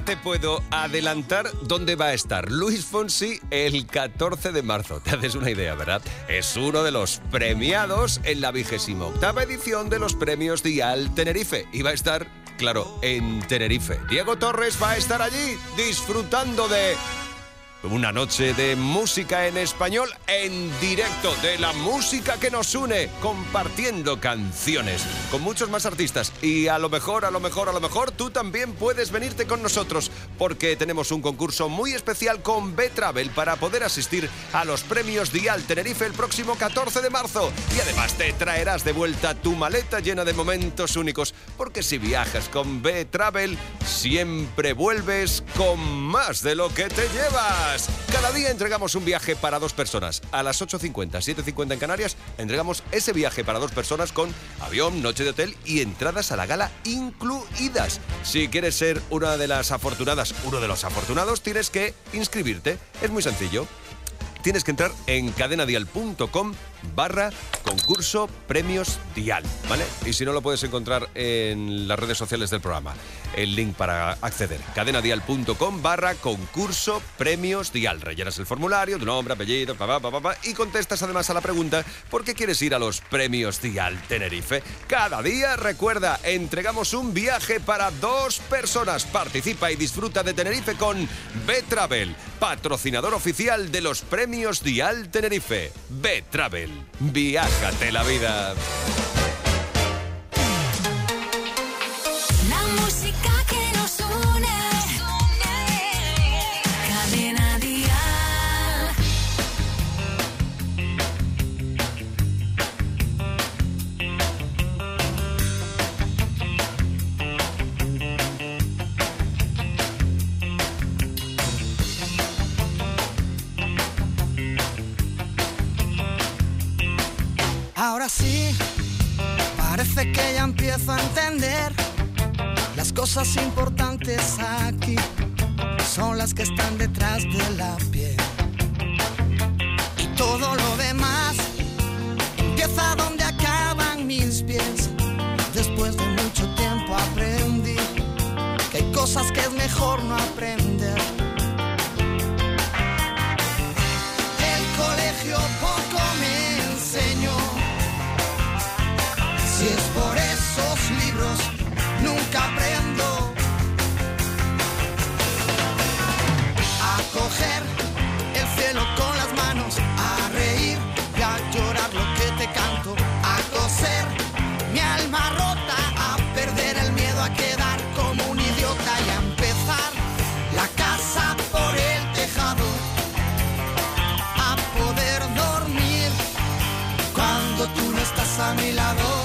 te puedo adelantar dónde va a estar Luis Fonsi el 14 de marzo. Te haces una idea, ¿verdad? Es uno de los premiados en la 28ª edición de los premios Dial Tenerife. Y va a estar, claro, en Tenerife. Diego Torres va a estar allí disfrutando de una noche de música en español en directo, de la música que nos une, compartiendo canciones con muchos más artistas. Y a lo mejor, tú también puedes venirte con nosotros, porque tenemos un concurso muy especial con B-Travel para poder asistir a los premios Dial Tenerife el próximo 14 de marzo. Y además te traerás de vuelta tu maleta llena de momentos únicos, porque si viajas con B-Travel, siempre vuelves con más de lo que te llevas. Cada día entregamos un viaje para 2 personas. A las 8:50, 7:50 en Canarias, entregamos ese viaje para 2 personas con avión, noche de hotel y entradas a la gala incluidas. Si quieres ser una de las afortunadas, uno de los afortunados, tienes que inscribirte. Es muy sencillo. Tienes que entrar en cadenadial.com/concurso premios Dial, ¿vale? Y si no, lo puedes encontrar en las redes sociales del programa. El link para acceder, cadenadial.com/concurso premios Dial. Rellenas el formulario, tu nombre, apellido, y contestas además a la pregunta ¿por qué quieres ir a los premios Dial Tenerife? Cada día, recuerda, entregamos un viaje para 2 personas. Participa y disfruta de Tenerife con B-Travel, patrocinador oficial de los premios Dial Tenerife. B-Travel, viájate la vida. La música que nos une. Cadena Dial. Ahora sí, parece que ya empiezo a entender. Las cosas importantes aquí son las que están detrás de la piel. Y todo lo demás empieza donde acaban mis pies. Después de mucho tiempo aprendí que hay cosas que es mejor no aprender. El colegio poco me enseñó. Si es por esos libros, nunca aprendo a coger el cielo con las manos, a reír y a llorar lo que te canto, a coser mi alma rota, a perder el miedo a quedar como un idiota y a empezar la casa por el tejado, a poder dormir cuando tú no estás a mi lado.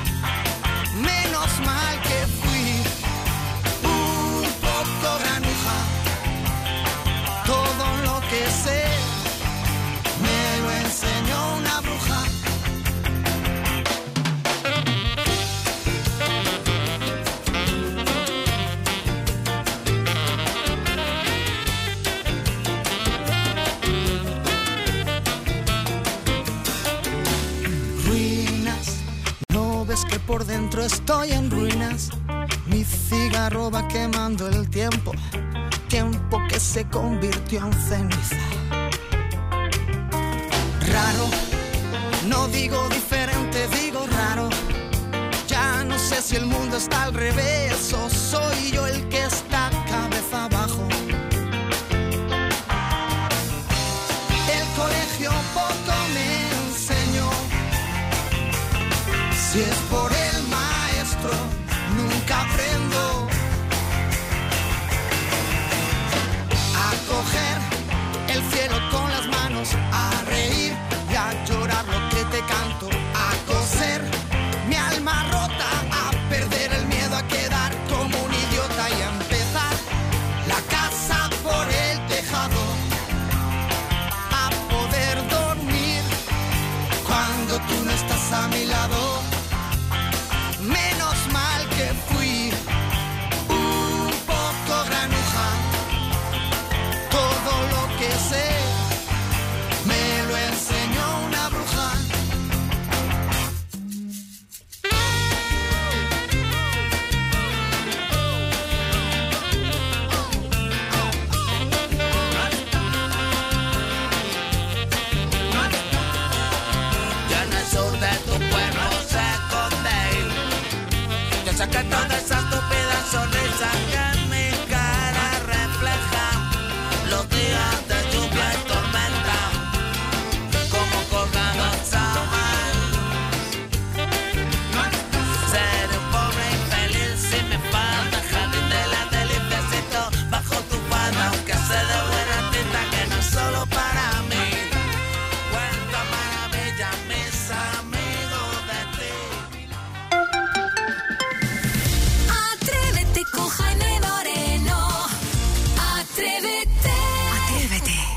Menos mal que fui un poco granuja. Todo lo que sé me lo enseñó una bruja. Ruinas, ¿no ves que por dentro estoy en ruinas? Mi cigarro va quemando el tiempo, tiempo que se convirtió en ceniza. Raro, no digo diferente, digo raro. Ya no sé si el mundo está al revés o soy yo el que está cabeza abajo. El colegio poco me enseñó. Si es por el maestro, nunca aprendo a coger el cielo con las manos, a reír y a llorar lo que te canto, a coser mi alma rota, a perder el miedo a quedar como un idiota y a empezar la casa por el tejado, a poder dormir cuando tú no estás a mi lado.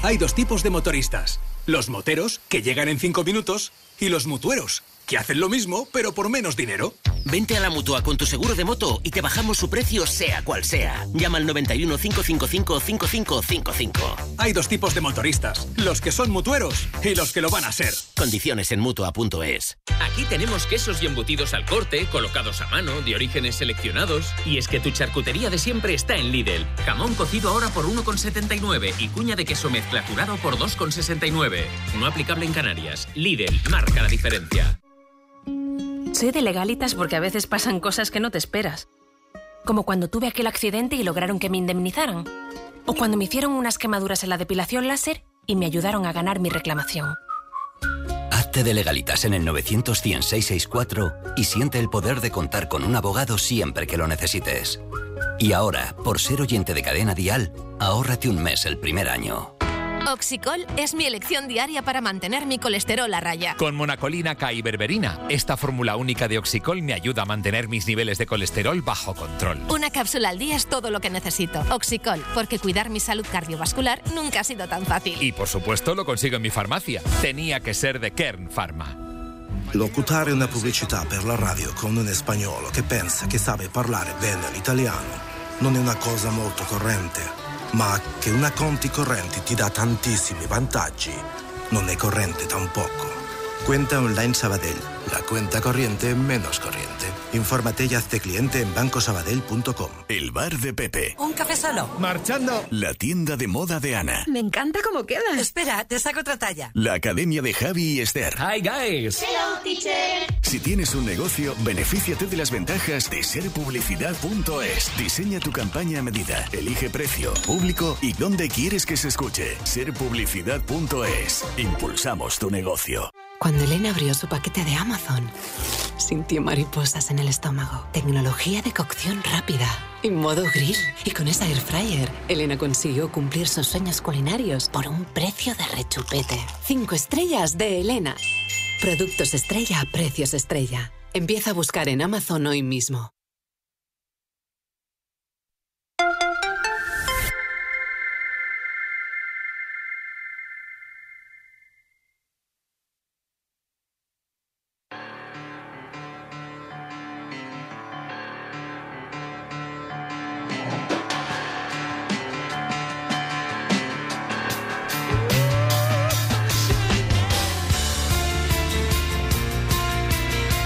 Hay dos tipos de motoristas. Los moteros, que llegan en 5 minutos, y los mutueros, que hacen lo mismo, pero por menos dinero. Vente a la Mutua con tu seguro de moto y te bajamos su precio sea cual sea. Llama al 91 555 5555. Hay dos tipos de motoristas, los que son mutueros y los que lo van a ser. Condiciones en Mutua.es. Aquí tenemos quesos y embutidos al corte, colocados a mano, de orígenes seleccionados. Y es que tu charcutería de siempre está en Lidl. Jamón cocido ahora por 1,79 y cuña de queso mezclaturado por 2,69. No aplicable en Canarias. Lidl, marca la diferencia. Soy de Legalitas porque a veces pasan cosas que no te esperas. Como cuando tuve aquel accidente y lograron que me indemnizaran. O cuando me hicieron unas quemaduras en la depilación láser y me ayudaron a ganar mi reclamación. Hazte de Legalitas en el 900-100-664 y siente el poder de contar con un abogado siempre que lo necesites. Y ahora, por ser oyente de Cadena Dial, ahórrate un mes el primer año. Oxicol es mi elección diaria para mantener mi colesterol a raya. Con monacolina K y berberina, esta fórmula única de Oxicol me ayuda a mantener mis niveles de colesterol bajo control. Una cápsula al día es todo lo que necesito. Oxicol, porque cuidar mi salud cardiovascular nunca ha sido tan fácil. Y por supuesto lo consigo en mi farmacia. Tenía che ser de Kern Pharma. Locutare una pubblicità per la radio con un spagnolo che pensa che sabe parlare bene l'italiano non è una cosa molto corrente, ma che una conti correnti ti dà tantissimi vantaggi non è corrente tampoco. Cuenta online Sabadell, la cuenta corriente menos corriente. Infórmate y hazte cliente en bancosabadell.com. El bar de Pepe. Un café solo. Marchando. La tienda de moda de Ana. Me encanta cómo queda. Espera, te saco otra talla. La academia de Javi y Esther. Hi, guys. Hello, teacher. Si tienes un negocio, benefíciate de las ventajas de serpublicidad.es. Diseña tu campaña a medida. Elige precio, público y dónde quieres que se escuche. Serpublicidad.es. Impulsamos tu negocio. Cuando Elena abrió su paquete de Amazon, sintió mariposas en el estómago. Tecnología de cocción rápida y modo grill. Y con esa airfryer, Elena consiguió cumplir sus sueños culinarios por un precio de rechupete. 5 estrellas de Elena. Productos estrella a precios estrella. Empieza a buscar en Amazon hoy mismo.